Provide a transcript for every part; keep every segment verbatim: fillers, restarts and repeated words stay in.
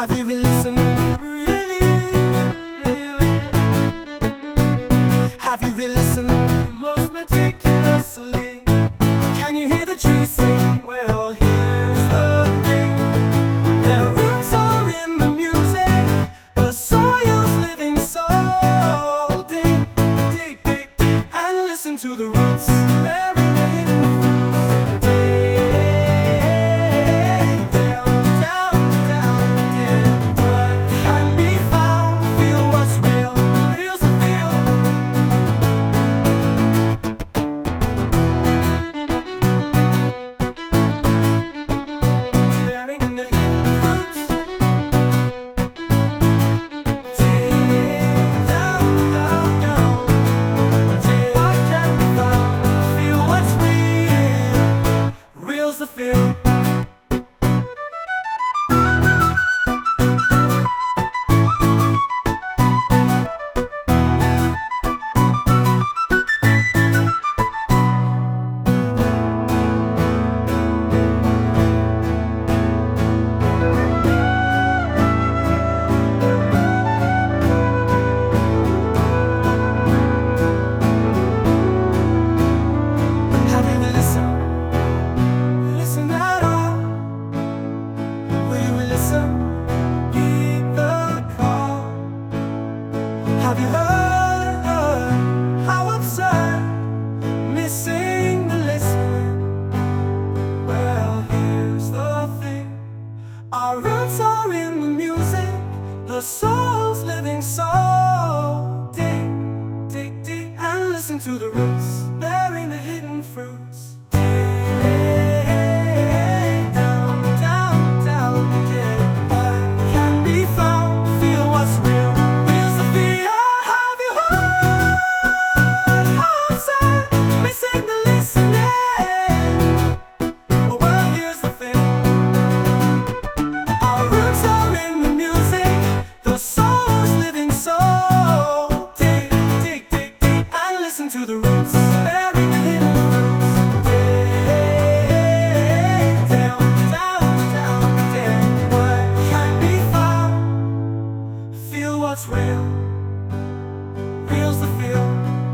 Have you been listening? Really, really? Have you been listening? Most meticulously. Can you hear the trees sing? Well, here's the thing. Their roots are in the music. The soil's living soul. Dig, dig, dig, dig, and listen to the roots. Bury the hidden the feel. Have you heard, heard how absurd missing the listening? Well, here's the thing. Our roots are in the music. The soul's living soul. Dig, dig, dig, and listen to the roots. Bearing the hidden fruits. Dig down, down, down, dig. What can be found? Feel what's real. To the roots, bury the hidden roots. Dig down, down, down, dig. What can be found? Feel what's real. Real's the feel.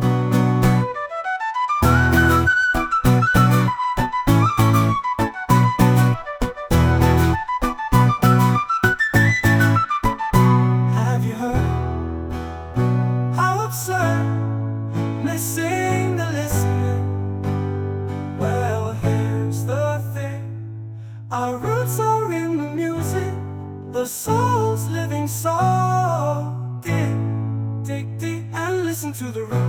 Have you heard how absurd missing the listening? Well, here's the thing. Our roots are in the music. The soul's living soul. Dig, dig, dig, and listen to the roots.